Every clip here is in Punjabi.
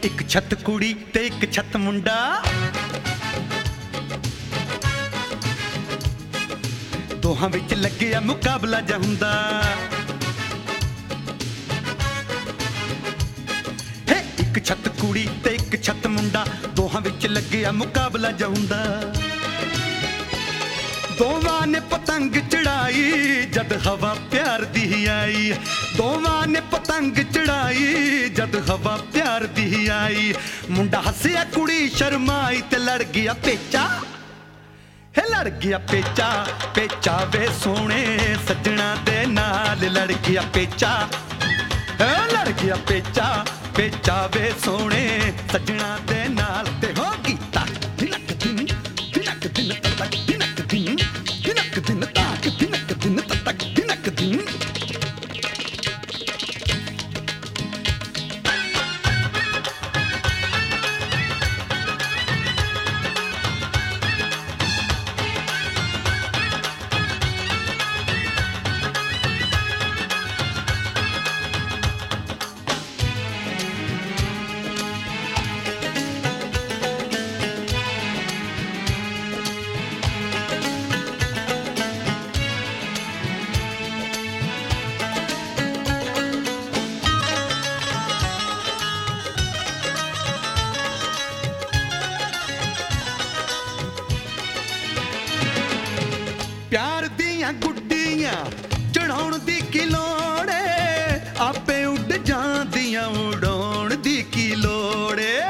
ਇੱਕ ਛੱਤ ਕੁੜੀ ਤੇ ਇੱਕ ਛੱਤ ਮੁੰਡਾ, ਦੋਹਾਂ ਵਿੱਚ ਲੱਗਿਆ ਮੁਕਾਬਲਾ ਜਾ ਹੁੰਦਾ। ਇੱਕ ਛੱਤ ਕੁੜੀ ਤੇ ਇੱਕ ਛੱਤ ਮੁੰਡਾ, ਦੋਹਾਂ ਵਿੱਚ ਲੱਗਿਆ ਮੁਕਾਬਲਾ ਜਾ ਹੁੰਦਾ। ਦੋਵਾਂ ਨੇ ਪਤੰਗ ਚੜਾਈ ਜਦ ਹਵਾ ਪਿਆਰ ਦੀ ਆਈ, ਦੋਵਾਂ ਨੇ ਪਤੰਗ ਚੜਾਈ ਜਦ ਹਵਾ ਪਿਆਰ ਦੀ ਆਈ। ਮੁੰਡਾ ਹੱਸਿਆ ਕੁੜੀ ਸ਼ਰਮਾਈ ਤੇ ਲੜ ਗਿਆ ਪੇਚਾ, ਲੜ ਗਿਆ ਪੇਚਾ। ਪੇਚਾ ਵੇ ਸੋਹਣੇ ਸੱਜਣਾ ਦੇ ਨਾਲ ਲੜ ਗਿਆ ਪੇਚਾ, ਲੜ ਗਿਆ ਪੇਚਾ। ਪੇਚਾ ਵੇ ਸੋਹਣੇ ਸੱਜਣਾ ਦੇ ਨਾਲ ਤੇ ਹੋ ਗਈ ਤੱਕ ਦਿਨਕ ਦਿਨ, ਦਿਨਕ ਦਿਨ ਤੱਕ ਦਿਨਕ ਦਿਨ, ਦਿਨਕ ਦਿਨ ਤੱਕ ਦਿਨਕ ਦਿਨ ਤੱਕ ਦਿਨਕ ਦਿਨ। ਪਿਆਰ ਦੀਆਂ ਗੁੱਡੀਆਂ ਚੜਾਉਣ ਦੀ ਕੀ ਲੋੜ ਏ, ਆਪੇ ਉੱਡ ਜਾਂਦੀਆਂ ਉਡਾਉਣ ਦੀ ਕੀ ਲੋੜ ਏ।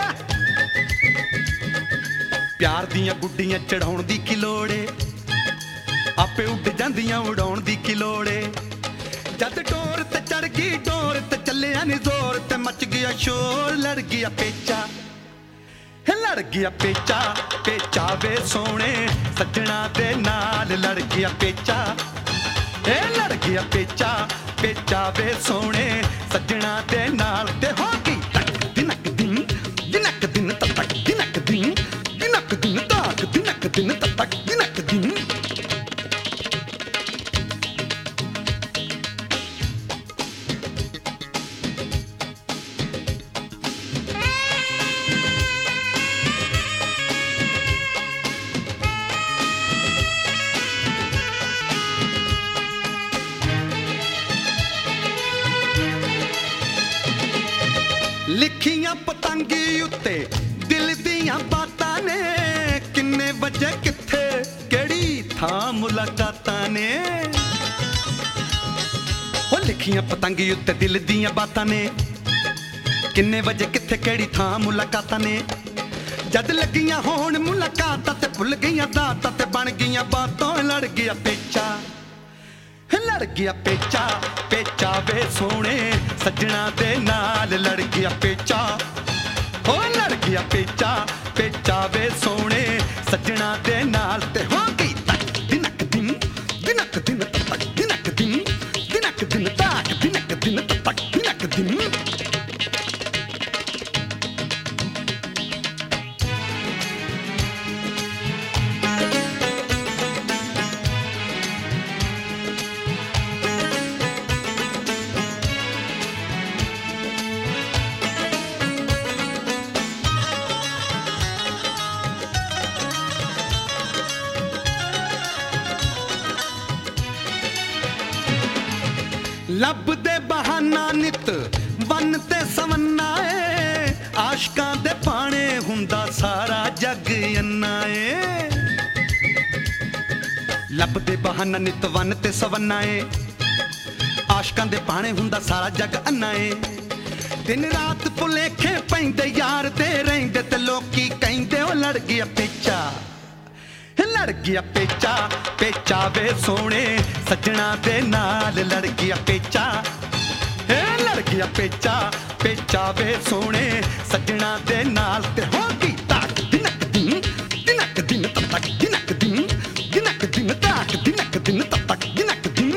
ਪਿਆਰ ਦੀਆਂ ਗੁੱਡੀਆਂ ਚੜਾਉਣ ਦੀ ਕੀ ਲੋੜ ਏ, ਆਪੇ ਉੱਡ ਜਾਂਦੀਆਂ ਉਡਾਉਣ ਦੀ ਕੀ ਲੋੜ ਏ। ਜਦ ਡੋਰ ਤੇ ਚੜ ਗਈ ਡੋਰ ਤੇ ਚੱਲਿਆ ਨੀ ਜ਼ੋਰ ਤੇ ਮਚ ਗਿਆ ਸ਼ੋਰ, ਲੜ ਗਿਆ ਪੇਚਾ, ਲੜ ਗਿਆ ਪੇਚਾ। ਪੇਚਾ ਵੇ ਸੋਹਣੇ ਸੱਜਣਾ ਦੇ ਨਾਲ ਲੜ ਗਿਆ ਪੇਚਾ, ਲੜ ਗਿਆ ਪੇਚਾ। ਪੇਚਾ ਵੇ ਸੋਹਣੇ ਸੱਜਣਾ ਦੇ ਨਾਲ ਤੇ ਹੋ ਗਈ ਤੱਕ ਦਿਨਕ ਦਿਨ, ਦਿਨਕ ਦਿਨ ਤੱਕ ਦਿਨਕ ਦਿਨ, ਦਿਨਕ ਦਿਨ ਤੱਕ ਦਿਨਕ ਦਿਨ ਤੱਕ ਦਿਨਕ ਦਿਨ। ਲਿਖੀਆਂ ਪਤੰਗੀ ਉੱਤੇ ਦਿਲ ਦੀਆਂ ਬਾਤਾਂ ਨੇ, ਕਿੰਨੇ ਵਜੇ ਕਿੱਥੇ ਕਿਹੜੀ ਥਾਂ ਮੁਲਾਕਾਤਾਂ ਨੇ। ਉਹ ਲਿਖੀਆਂ ਪਤੰਗੀ ਉੱਤੇ ਦਿਲ ਦੀਆਂ ਬਾਤਾਂ ਨੇ, ਕਿੰਨੇ ਵਜੇ ਕਿੱਥੇ ਕਿਹੜੀ ਥਾਂ ਮੁਲਾਕਾਤਾਂ ਨੇ। ਜਦ ਲੱਗੀਆਂ ਹੋਣ ਮੁਲਾਕਾਤਾਂ ਤੇ ਭੁੱਲ ਗਈਆਂ ਦਾਤਾਂ ਤੇ ਬਣ ਗਈਆਂ ਬਾਤਾਂ, ਲੜ ਗਿਆ ਪੇਚਾ, ਲੜ ਗਿਆ ਪੇਚਾ। ਪੇਚਾ ਵੇ ਸੋਹਣੇ ਸੱਜਣਾ ਦੇ ਨਾਲ ਲੜ ਗਿਆ ਪੇਚਾ, ਲੜ ਗਿਆ ਪੇਚਾ। ਪੇਚਾ ਵੇ ਸੋਹਣੇ ਸੱਜਣਾ ਦੇ ਨਾਲ ਤੇ ਹੋ ਗਈ ਤੱਕ ਦਿਨਕ ਦਿਨ, ਦਿਨਕ ਦਿਨ ਤੱਕ ਦਿਨਕ ਦਿਨ, ਦਿਨਕ ਦਿਨ ਤੱਕ ਦਿਨਕ ਦਿਨ ਤੱਕ ਦਿਨਕ ਦਿਨ। ਲੱਭਦੇ ਬਹਾਨਾ ਨਿਤ ਵੰਨ ਤੇ ਸਵੰਨਾ ਏ, ਆਸ਼ਕਾਂ ਦੇ ਪਾਣੇ ਹੁੰਦਾ ਸਾਰਾ ਜੱਗ ਅੰਨਾ ਏ। ਲੱਭਦੇ ਬਹਾਨਾ ਨਿਤ ਵੰਨ ਤੇ ਸਵੰਨਾ ਏ, ਆਸ਼ਕਾਂ ਦੇ ਪਾਣੇ ਹੁੰਦਾ ਸਾਰਾ ਜੱਗ ਅੰਨਾ ਏ। ਦਿਨ ਰਾਤ ਭੁਲੇਖੇ ਪੈਂਦੇ ਯਾਰ ਤੇ ਰਹਿੰਦੇ ਤੇ ਲੋਕੀ ਕਹਿੰਦੇ ਉਹ ਲੜ ਗਿਆ ਪੇਚਾ, ਲੜ ਗਿਆ ਪੇਚਾ। ਪੇਚਾ ਵੇ ਸੋਹਣੇ ਸੱਜਣਾ ਦੇ ਨਾਲ ਲੜ ਗਿਆ ਪੇਚਾ, ਲੜ ਗਿਆ ਪੇਚਾ। ਪੇਚਾ ਵੇ ਸੋਹਣੇ ਸੱਜਣਾ ਦੇ ਨਾਲ ਤੇ ਹੋ ਗਈ ਤੱਕ ਦਿਨਕ ਦਿਨ, ਦਿਨਕ ਦਿਨ ਤੱਕ ਦਿਨਕ ਦਿਨ, ਦਿਨਕ ਦਿਨ ਤੱਕ ਦਿਨਕ ਦਿਨ ਤੱਕ ਦਿਨਕ ਦਿਨ।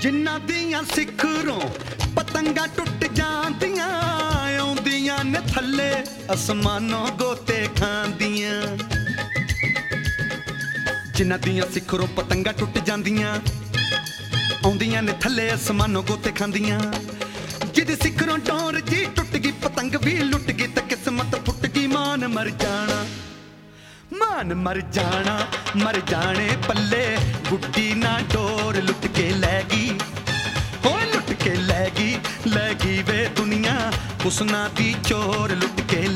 जिन्ना दियां सिखरों पतंगा टुट जांदियां आउंदियां ने थल्ले आसमानों गोते खांदियां जिन्ना दियां सिखरों पतंगा टुट जांदियां आउंदियां ने थल्ले आसमानों गोते खांदियां जिदी सिखरों डोर जी टुट गई पतंग भी लुट गई ते किस्मत फुट गई मान मर जाना मर जाने पल्ले गुड्डी ना डोर लुट के लैगी हो लुट के लैगी वे दुनिया हुस्ना दी चोर लुट के